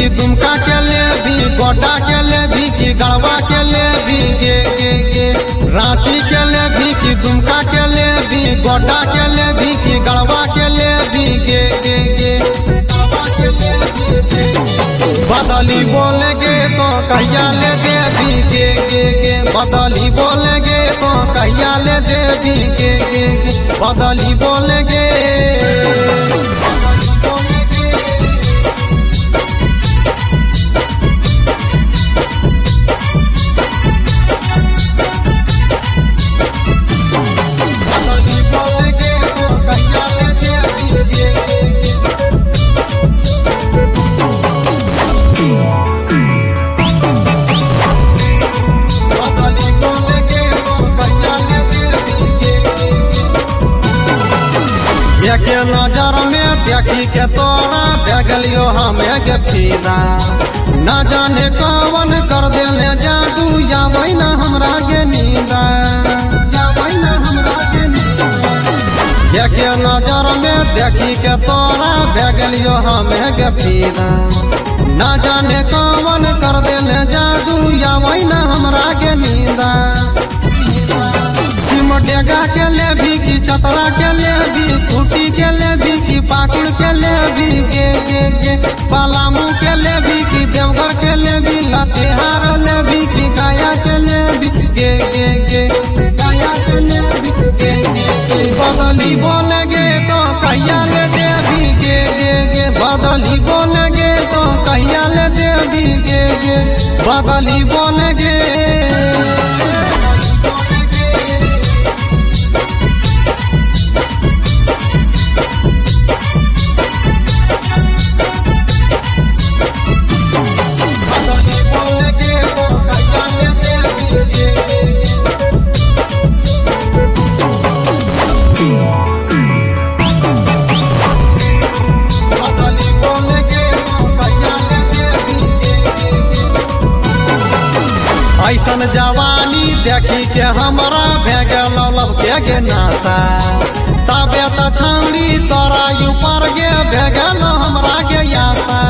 कि दुमका के लेबी, गोड्डा के लेबी कि गढ़वा के लेबी गे रांची के लेबी कि दुमका के लेबी, गोड्डा के लेबी कि गढ़वा के लेबी गे बदली बोलेगे तो कहिया ले देवी गे बदली बोलेगे तो कहिया ले देवी गे बदली बोलेगे के नजर में देखी के तोरा भगलियो हमें के फीदा न जाने कौन कर देले जादू या ना हमरा के नींदा के नजर में देखी के तोरा भगलियो हमें के फीदा न जाने कौन कर देले जादू या ना हमरा के नींदा डेगा के लेबी कि छतरा के लेबी, फूटी के लेबी कि पाकुड़ के लेबी गे पलामू के लेबी कि देवघर के लेबी, लातेहार लेबी कि गया के लेबी गे गया के लेबी बदली बोलेगे तो कहिया ले देवी गे बदली बोलेगे तो कहिया ले देवी गे बदली बोलेगे ऐसन जवानी देखी के हमरा भगल लब के नासा तबे त छाउड़ी तोरा ऊपर गे भगल हमरा के यासा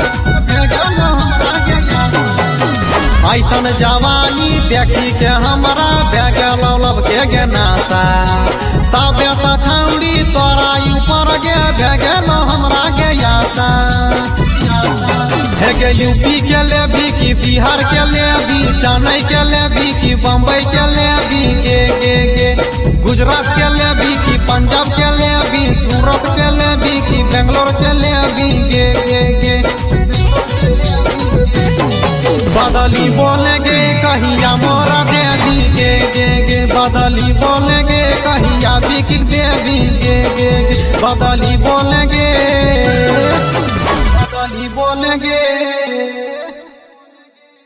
ऐसन जवानी देखी के हमरा भगल लब के नासा तबे त छाउड़ी तोरा ऊपर गे भगल हमरा के यासा के यूपी के लेबी कि बिहार के लेबी, चेन्नई के लेबी कि बम्बई के लेबी गे गुजरात के लेबी कि पंजाब के लेबी, सूरत के लेबी कि बेंगलोर के लेबी गे बदली बोलेगे कहिया मोरा देवी गे बदली बोलेगे कहिया बिकिर देवी गे बदली बोलेगे